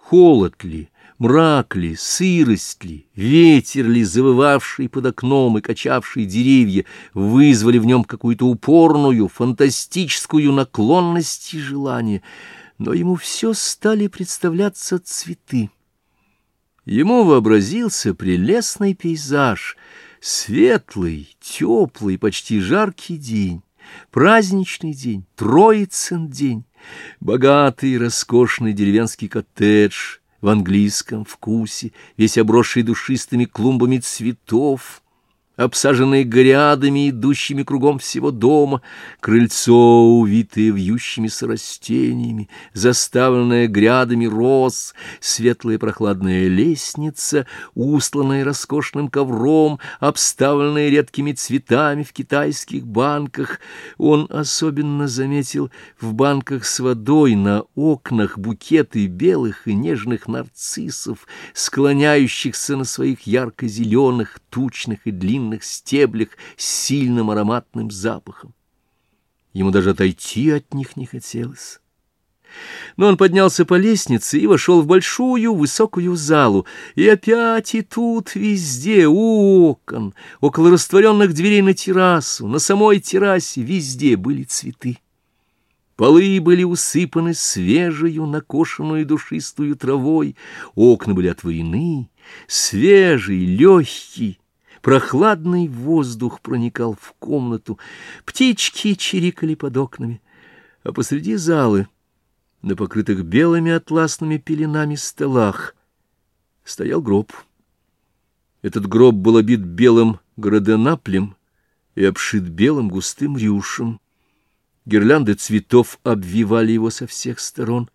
Холод ли, мрак ли, сырость ли, ветер ли, завывавший под окном и качавший деревья, вызвали в нем какую-то упорную, фантастическую наклонность и желание, но ему все стали представляться цветы. Ему вообразился прелестный пейзаж, светлый, теплый, почти жаркий день, праздничный день, Троицын день, богатый, роскошный деревенский коттедж в английском вкусе, весь обросший душистыми клумбами цветов, обсаженные грядами, идущими кругом всего дома, крыльцо, увитое вьющимися растениями, заставленное грядами роз, светлая прохладная лестница, устланная роскошным ковром, обставленная редкими цветами в китайских банках. Он особенно заметил в банках с водой на окнах букеты белых и нежных нарциссов, склоняющихся на своих ярко-зеленых, тучных и длинных стеблях с сильным ароматным запахом. Ему даже отойти от них не хотелось. Но он поднялся по лестнице и вошел в большую высокую залу, и опять и тут везде, у окон, около растворенных дверей на террасу, на самой террасе, везде были цветы. Полы были усыпаны свежею, накошенную душистую травой, окна были отворены, свежий, легкий, прохладный воздух проникал в комнату, птички чирикали под окнами, а посреди залы, на покрытых белыми атласными пеленами столах, стоял гроб. Этот гроб был обит белым граденаплем и обшит белым густым рюшем. Гирлянды цветов обвивали его со всех сторон.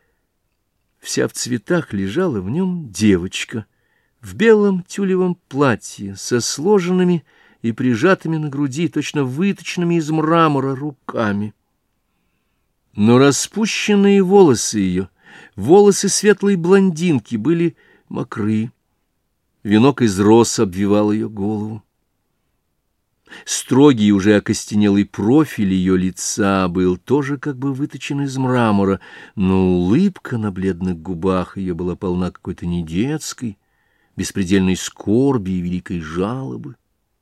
Вся в цветах лежала в нем девочка в белом тюлевом платье со сложенными и прижатыми на груди, точно выточенными из мрамора, руками. Но распущенные волосы ее, волосы светлой блондинки, были мокры. Венок из роз обвивал ее голову. Строгий, уже окостенелый профиль ее лица был тоже как бы выточен из мрамора, но улыбка на бледных губах ее была полна какой-то недетской, беспредельной скорби и великой жалобы.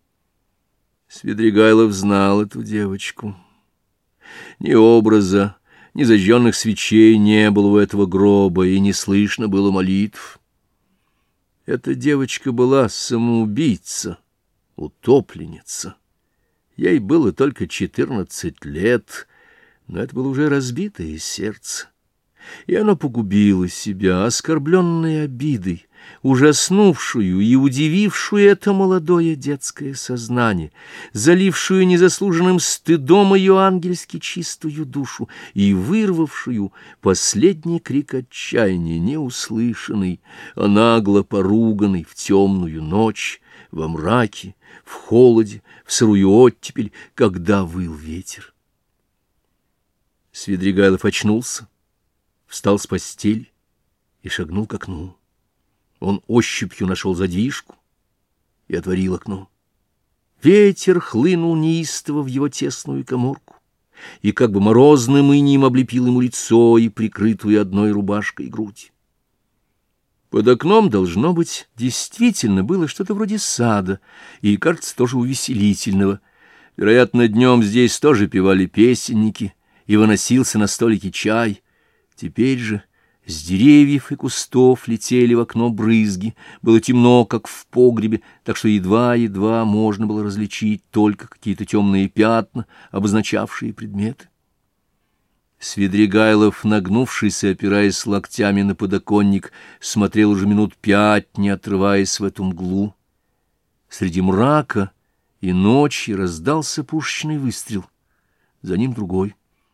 Свидригайлов знал эту девочку. Ни образа, ни зажженных свечей не было у этого гроба, и не слышно было молитв. Эта девочка была самоубийца, утопленница. Ей было только 14 лет, но это было уже разбитое сердце. И оно погубило себя, оскорбленной обидой, ужаснувшую и удивившую это молодое детское сознание, залившую незаслуженным стыдом ее ангельски чистую душу и вырвавшую последний крик отчаяния, неуслышанный, а нагло поруганный в темную ночь, во мраке, в холоде, в сырую оттепель, когда выл ветер. Свидригайлов очнулся, встал с постели и шагнул к окну. Он ощупью нашел задвижку и отворил окно. Ветер хлынул неистово в его тесную каморку и как бы морозным инеем облепил ему лицо и прикрытую одной рубашкой грудь. Под окном, должно быть, действительно было что-то вроде сада и, кажется, тоже увеселительного. Вероятно, днем здесь тоже певали песенники и выносился на столике чай. Теперь же с деревьев и кустов летели в окно брызги, было темно, как в погребе, так что едва-едва можно было различить только какие-то темные пятна, обозначавшие предметы. Свидригайлов, нагнувшись и опираясь локтями на подоконник, смотрел уже минут 5, не отрываясь в эту мглу. Среди мрака и ночи раздался пушечный выстрел, за ним другой.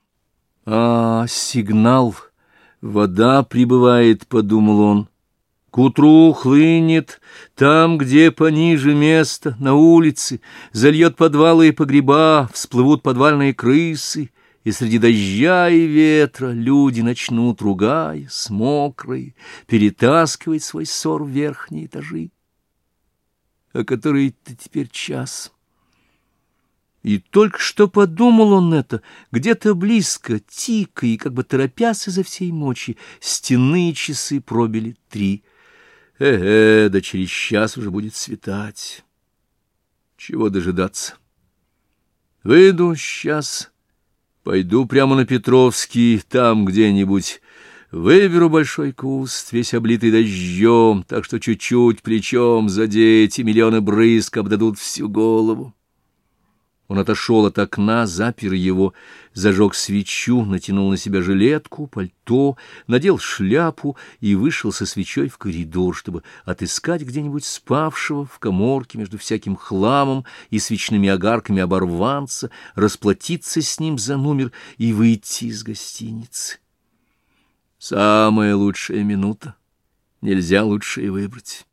Сигнал! Вода прибывает, — подумал он. К утру хлынет там, где пониже места, на улице, зальет подвалы и погреба, всплывут подвальные крысы, и среди дождя и ветра люди начнут, ругаясь, мокрые, перетаскивать свой ссор в верхние этажи. А который-то теперь час? И только что подумал он это, где-то близко, тихо и как бы торопясь изо всей мочи, стенные часы пробили 3. Да через час уже будет светать. Чего дожидаться? Выйду сейчас, пойду прямо на Петровский, там где-нибудь выберу большой куст, весь облитый дождем, так что чуть-чуть плечом задеть, и миллионы брызг обдадут всю голову. Он отошел от окна, запер его, зажег свечу, натянул на себя жилетку, пальто, надел шляпу и вышел со свечой в коридор, чтобы отыскать где-нибудь спавшего в каморке между всяким хламом и свечными огарками оборванца, расплатиться с ним за номер и выйти из гостиницы. Самая лучшая минута. Нельзя лучше и выбрать.